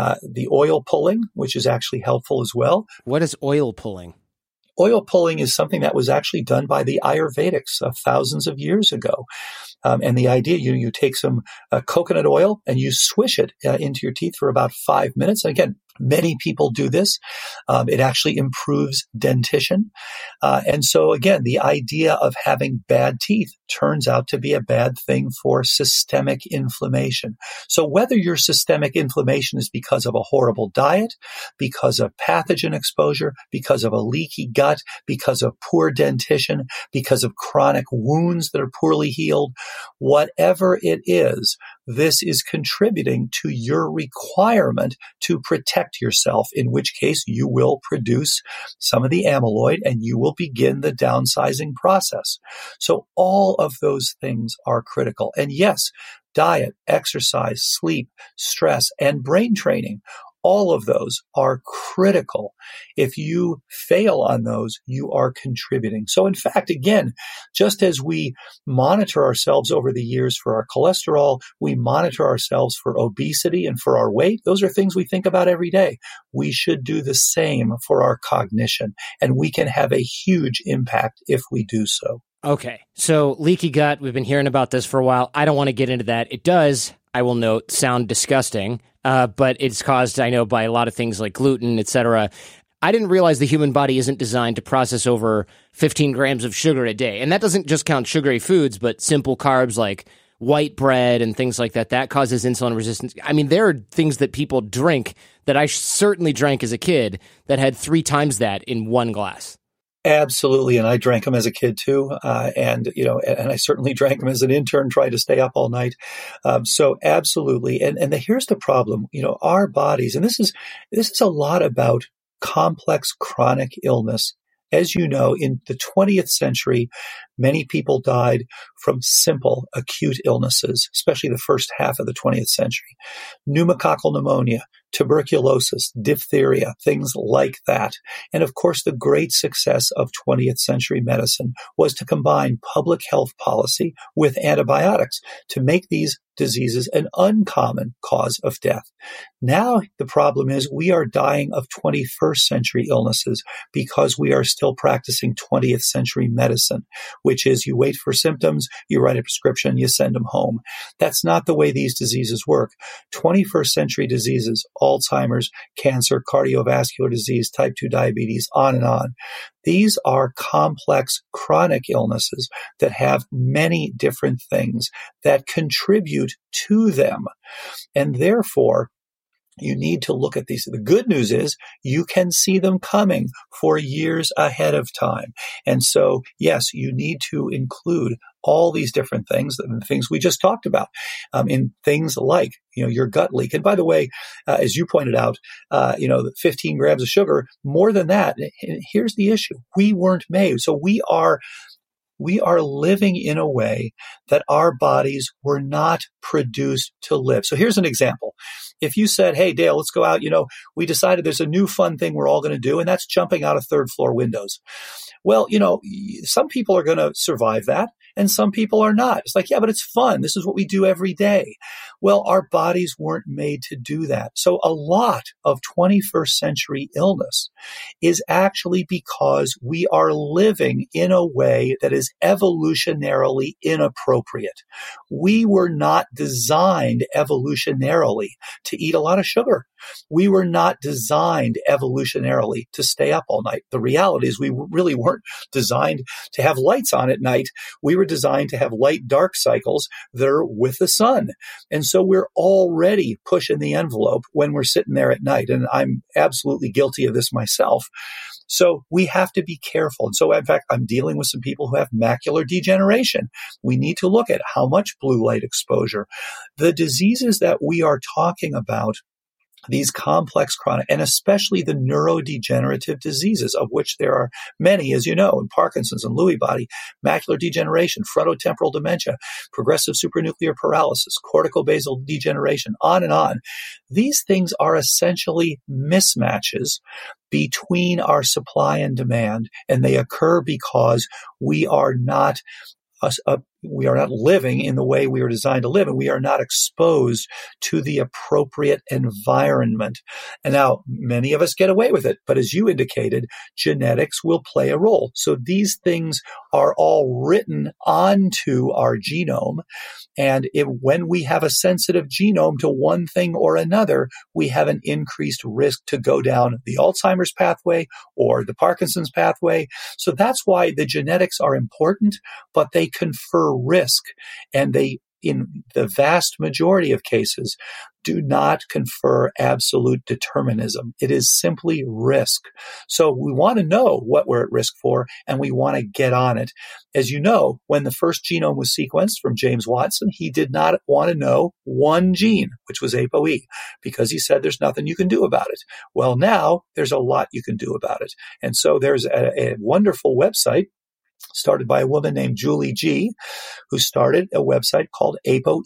oil pulling, which is actually helpful as well. What is oil pulling? Oil pulling is something that was actually done by the Ayurvedics thousands of years ago. And the idea, you take some coconut oil and you swish it into your teeth for about 5 minutes. And again, many people do this. It actually improves dentition. And so again, the idea of having bad teeth turns out to be a bad thing for systemic inflammation. So whether your systemic inflammation is because of a horrible diet, because of pathogen exposure, because of a leaky gut, because of poor dentition, because of chronic wounds that are poorly healed, whatever it is, this is contributing to your requirement to protect yourself, in which case you will produce some of the amyloid and you will begin the downsizing process. So all of those things are critical. And yes, diet, exercise, sleep, stress, and brain training, all of those are critical. If you fail on those, you are contributing. So in fact, again, just as we monitor ourselves over the years for our cholesterol, we monitor ourselves for obesity and for our weight. Those are things we think about every day. We should do the same for our cognition, and we can have a huge impact if we do so. Okay. So leaky gut, we've been hearing about this for a while. I don't want to get into that. It does, I will note, sound disgusting. But it's caused, I know, by a lot of things like gluten, etc. I didn't realize the human body isn't designed to process over 15 grams of sugar a day. And that doesn't just count sugary foods, but simple carbs like white bread and things like that. That causes insulin resistance. I mean, there are things that people drink that I certainly drank as a kid that had 3 times that in one glass. Absolutely. And I drank them as a kid too. And I certainly drank them as an intern, tried to stay up all night. So absolutely. And here's the problem, our bodies, and this is a lot about complex chronic illness. As you know, in the 20th century, many people died from simple acute illnesses, especially the first half of the 20th century. Pneumococcal pneumonia, tuberculosis, diphtheria, things like that. And of course, the great success of 20th century medicine was to combine public health policy with antibiotics to make these diseases an uncommon cause of death. Now, the problem is we are dying of 21st century illnesses because we are still practicing 20th century medicine, which is you wait for symptoms, you write a prescription, you send them home. That's not the way these diseases work. 21st century diseases, Alzheimer's, cancer, cardiovascular disease, type 2 diabetes, on and on. These are complex chronic illnesses that have many different things that contribute to them. And therefore, You need to look at these. The good news is you can see them coming for years ahead of time. And so, yes, you need to include all these different things, the things we just talked about, in things like, your gut leak. And by the way, as you pointed out, 15 grams of sugar, more than that. Here's the issue. We weren't made. So we are living in a way that our bodies were not produced to live. So here's an example. If you said, hey, Dale, let's go out, we decided there's a new fun thing we're all going to do, and that's jumping out of third floor windows. Well, some people are going to survive that and some people are not. It's like, yeah, but it's fun. This is what we do every day. Well, our bodies weren't made to do that. So a lot of 21st century illness is actually because we are living in a way that is evolutionarily inappropriate. We were not designed evolutionarily to eat a lot of sugar. We were not designed evolutionarily to stay up all night. The reality is we really weren't designed to have lights on at night. We were designed to have light-dark cycles that are with the sun. And so we're already pushing the envelope when we're sitting there at night. And I'm absolutely guilty of this myself. So we have to be careful. And so, in fact, I'm dealing with some people who have macular degeneration. We need to look at how much blue light exposure. The diseases that we are talking about, these complex chronic, and especially the neurodegenerative diseases, of which there are many, as you know, in Parkinson's and Lewy body, macular degeneration, frontotemporal dementia, progressive supranuclear paralysis, corticobasal degeneration, on and on. These things are essentially mismatches between our supply and demand, and they occur because we are not living in the way we were designed to live, and we are not exposed to the appropriate environment. And now many of us get away with it, but as you indicated, genetics will play a role. So these things are all written onto our genome. And when we have a sensitive genome to one thing or another, we have an increased risk to go down the Alzheimer's pathway or the Parkinson's pathway. So that's why the genetics are important, but they confer risk, and they, in the vast majority of cases, do not confer absolute determinism. It is simply risk. So we want to know what we're at risk for, and we want to get on it. As you know, when the first genome was sequenced from James Watson, he did not want to know one gene, which was ApoE, because he said there's nothing you can do about it. Well, now there's a lot you can do about it. And so there's a wonderful website started by a woman named Julie G, who started a website called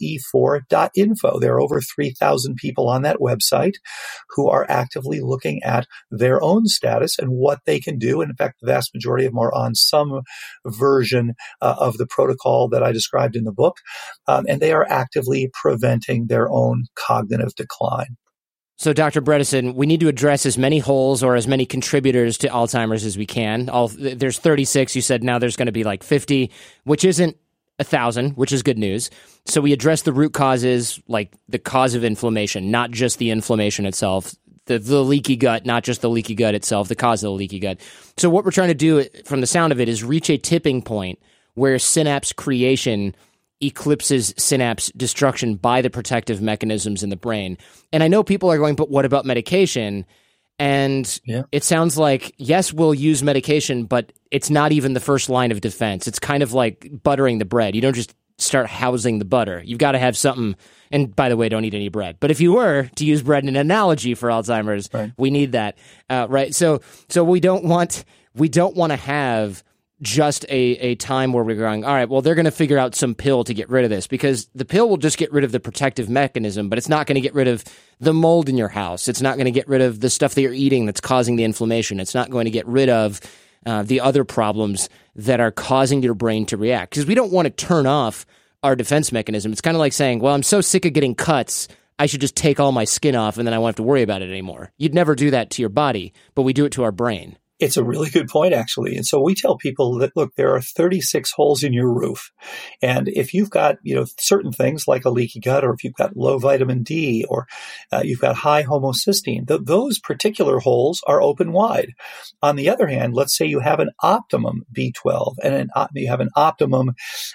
apoe4.info. There are over 3,000 people on that website who are actively looking at their own status and what they can do. And in fact, the vast majority of them are on some version of the protocol that I described in the book. And they are actively preventing their own cognitive decline. So, Dr. Bredesen, we need to address as many holes or as many contributors to Alzheimer's as we can. There's 36. You said now there's going to be like 50, which isn't 1,000, which is good news. So we address the root causes, like the cause of inflammation, not just the inflammation itself, the leaky gut, not just the leaky gut itself, the cause of the leaky gut. So what we're trying to do, from the sound of it, is reach a tipping point where synapse creation eclipses synapse destruction by the protective mechanisms in the brain. And I know people are going, but what about medication? And It sounds like, yes, we'll use medication, but it's not even the first line of defense. It's kind of like buttering the bread. You don't just start housing the butter. You've got to have something. And by the way, don't eat any bread. But if you were to use bread in an analogy for Alzheimer's, right, we need that, right? So we don't want to have just a time where we're going, all right, well, they're going to figure out some pill to get rid of this, because the pill will just get rid of the protective mechanism, but it's not going to get rid of the mold in your house. It's not going to get rid of the stuff that you're eating that's causing the inflammation. It's not going to get rid of the other problems that are causing your brain to react, because we don't want to turn off our defense mechanism. It's kind of like saying, well, I'm so sick of getting cuts, I should just take all my skin off and then I won't have to worry about it anymore. You'd never do that to your body, but we do it to our brain. It's a really good point, actually. And so we tell people that, look, there are 36 holes in your roof. And if you've got, certain things like a leaky gut, or if you've got low vitamin D, or you've got high homocysteine, those particular holes are open wide. On the other hand, let's say you have an optimum B12 and you have an optimum,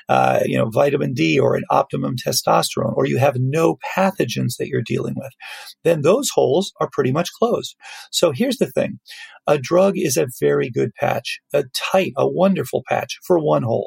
vitamin D, or an optimum testosterone, or you have no pathogens that you're dealing with, then those holes are pretty much closed. So here's the thing. A drug is a very good patch, a wonderful patch for one hole.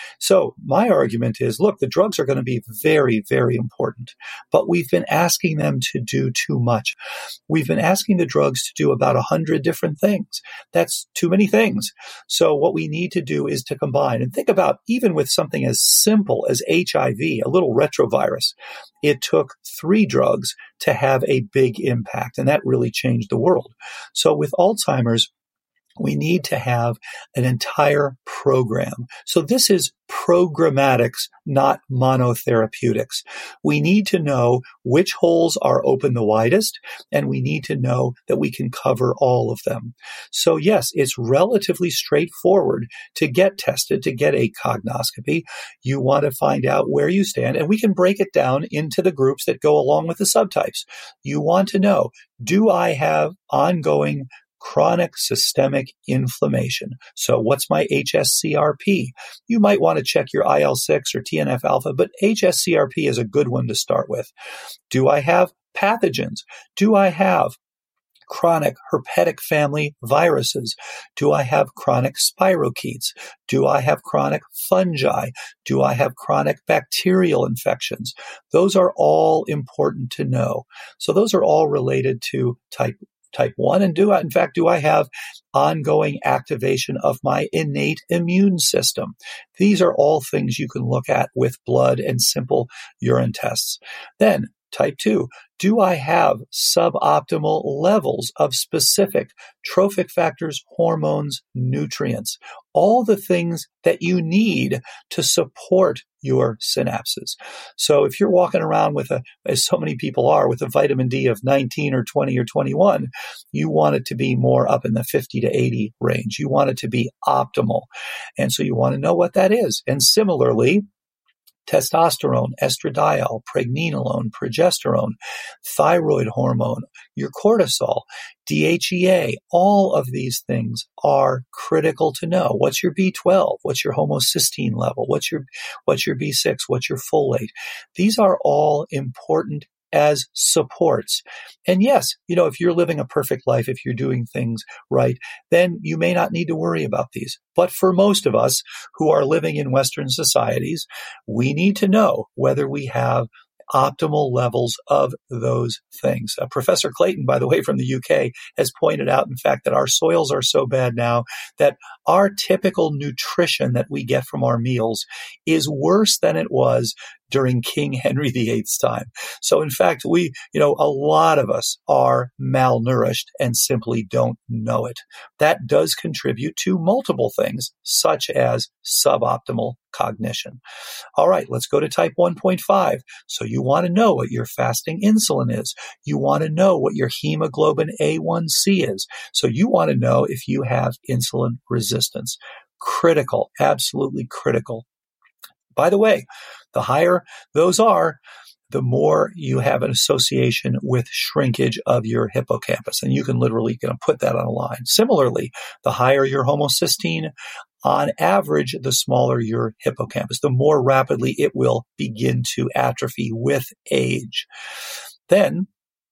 So my argument is, look, the drugs are going to be very, very important, but we've been asking them to do too much. We've been asking the drugs to do about 100 different things. That's too many things. So what we need to do is to combine, and think about even with something as simple as HIV, a little retrovirus. It took 3 drugs to have a big impact, and that really changed the world. So with Alzheimer's, we need to have an entire program. So this is programmatics, not monotherapeutics. We need to know which holes are open the widest, and we need to know that we can cover all of them. So yes, it's relatively straightforward to get tested, to get a cognoscopy. You want to find out where you stand, and we can break it down into the groups that go along with the subtypes. You want to know, do I have ongoing chronic systemic inflammation? So what's my HSCRP? You might want to check your IL-6 or TNF alpha, but HSCRP is a good one to start with. Do I have pathogens? Do I have chronic herpetic family viruses? Do I have chronic spirochetes? Do I have chronic fungi? Do I have chronic bacterial infections? Those are all important to know. So those are all related to type 1, and do I have ongoing activation of my innate immune system? These are all things you can look at with blood and simple urine tests. Then type 2, do I have suboptimal levels of specific trophic factors, hormones, nutrients? All the things that you need to support your synapses. So if you're walking around with as so many people are, with a vitamin D of 19 or 20 or 21, you want it to be more up in the 50 to 80 range. You want it to be optimal. And so you want to know what that is. And similarly, testosterone, estradiol, pregnenolone, progesterone, thyroid hormone, your cortisol, DHEA, all of these things are critical to know. What's your B12? What's your homocysteine level? What's your B6? What's your folate? These are all important as supports. And yes, if you're living a perfect life, if you're doing things right, then you may not need to worry about these. But for most of us who are living in Western societies, we need to know whether we have optimal levels of those things. Professor Clayton, by the way, from the UK, has pointed out, in fact, that our soils are so bad now that our typical nutrition that we get from our meals is worse than it was during King Henry VIII's time. So in fact, a lot of us are malnourished and simply don't know it. That does contribute to multiple things, such as suboptimal cognition. All right, let's go to type 1.5. So you want to know what your fasting insulin is. You want to know what your hemoglobin A1C is. So you want to know if you have insulin resistance. Critical, absolutely critical. By the way, the higher those are, the more you have an association with shrinkage of your hippocampus. And you can literally put that on a line. Similarly, the higher your homocysteine, on average, the smaller your hippocampus, the more rapidly it will begin to atrophy with age. Then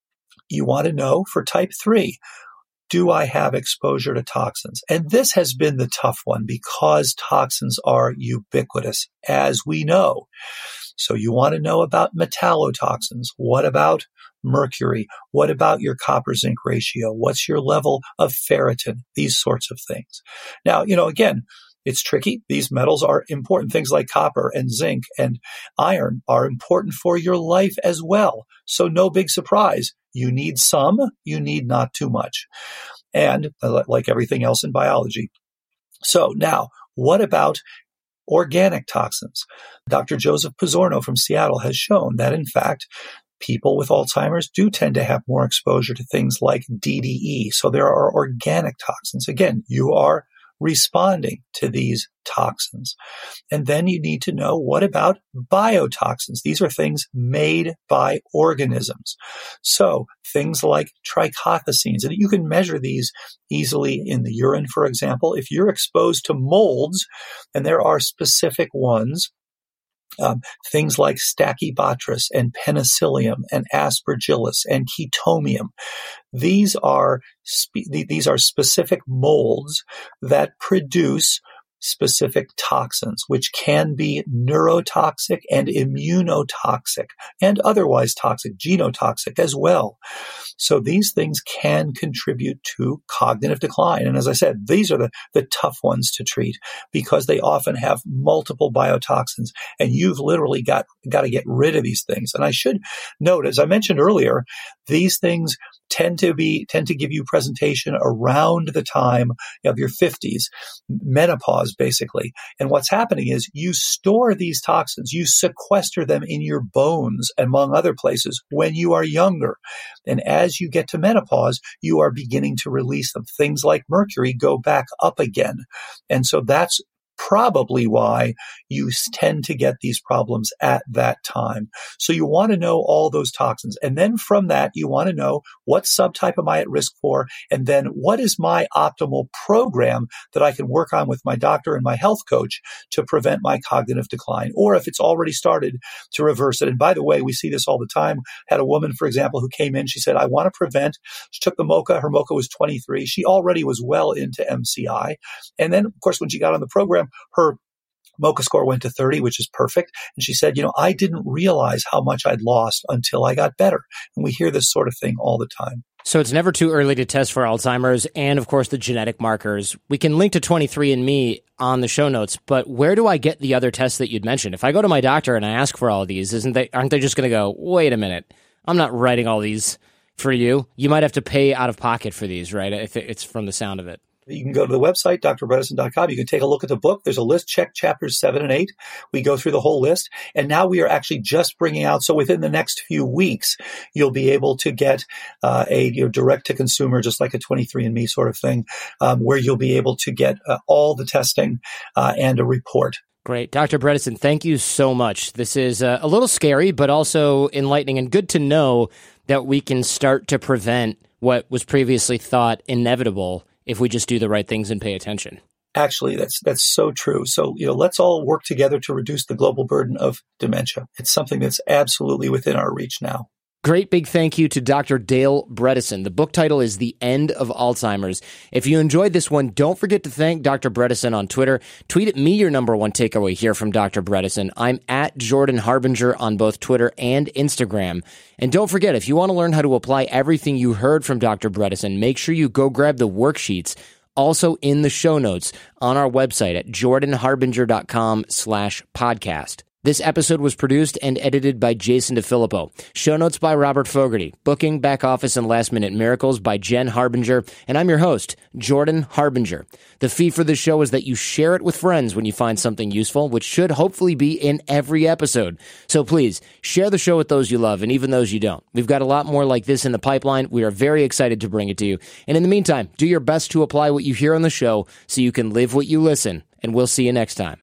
you want to know for type 3, do I have exposure to toxins? And this has been the tough one because toxins are ubiquitous, as we know. So you want to know about metallotoxins. What about mercury? What about your copper zinc ratio? What's your level of ferritin? These sorts of things. Now, again, it's tricky. These metals are important. Things like copper and zinc and iron are important for your life as well. So no big surprise. You need some, you need not too much. And like everything else in biology. So now, what about organic toxins? Dr. Joseph Pizzorno from Seattle has shown that, in fact, People with Alzheimer's do tend to have more exposure to things like DDE. So there are organic toxins. Again, you are responding to these toxins. And then you need to know, what about biotoxins? These are things made by organisms. So things like trichothecenes, and you can measure these easily in the urine, for example. If you're exposed to molds, and there are specific ones, things like Stachybotrys and Penicillium and Aspergillus and Chaetomium. These are specific molds that produce specific toxins, which can be neurotoxic and immunotoxic and otherwise toxic, genotoxic as well. So these things can contribute to cognitive decline. And as I said, these are the tough ones to treat because they often have multiple biotoxins, and you've literally got to get rid of these things. And I should note, as I mentioned earlier, these things tend to give you presentation around the time of your 50s, menopause basically. And what's happening is you store these toxins, you sequester them in your bones, among other places, when you are younger. And as you get to menopause, you are beginning to release them. Things like mercury go back up again. And so that's probably why you tend to get these problems at that time. So you want to know all those toxins. And then from that, you want to know, what subtype am I at risk for? And then what is my optimal program that I can work on with my doctor and my health coach to prevent my cognitive decline? Or if it's already started, to reverse it. And by the way, we see this all the time. Had a woman, for example, who came in, she said, I want to prevent. She took the MOCA. Her MOCA was 23. She already was well into MCI. And then, of course, when she got on the program, her MOCA score went to 30, which is perfect. And she said, I didn't realize how much I'd lost until I got better. And we hear this sort of thing all the time. So it's never too early to test for Alzheimer's and, of course, the genetic markers. We can link to 23andMe on the show notes, but where do I get the other tests that you'd mentioned? If I go to my doctor and I ask for all of these, aren't they just going to go, wait a minute, I'm not writing all these for you? You might have to pay out of pocket for these, right? It's from the sound of it. You can go to the website, drbredesen.com. You can take a look at the book. There's a list. Check chapters 7 and 8. We go through the whole list. And now we are actually just bringing out, so within the next few weeks, you'll be able to get a direct-to-consumer, just like a 23andMe sort of thing, where you'll be able to get all the testing and a report. Great. Dr. Bredesen, thank you so much. This is a little scary, but also enlightening and good to know that we can start to prevent what was previously thought inevitable if we just do the right things and pay attention. Actually, that's so true. So, let's all work together to reduce the global burden of dementia. It's something that's absolutely within our reach now. Great big thank you to Dr. Dale Bredesen. The book title is The End of Alzheimer's. If you enjoyed this one, don't forget to thank Dr. Bredesen on Twitter. Tweet at me your number one takeaway here from Dr. Bredesen. I'm at Jordan Harbinger on both Twitter and Instagram. And don't forget, if you want to learn how to apply everything you heard from Dr. Bredesen, make sure you go grab the worksheets also in the show notes on our website at jordanharbinger.com/podcast. This episode was produced and edited by Jason DeFilippo. Show notes by Robert Fogarty. Booking, back office, and last-minute miracles by Jen Harbinger. And I'm your host, Jordan Harbinger. The fee for this show is that you share it with friends when you find something useful, which should hopefully be in every episode. So please, share the show with those you love and even those you don't. We've got a lot more like this in the pipeline. We are very excited to bring it to you. And in the meantime, do your best to apply what you hear on the show so you can live what you listen. And we'll see you next time.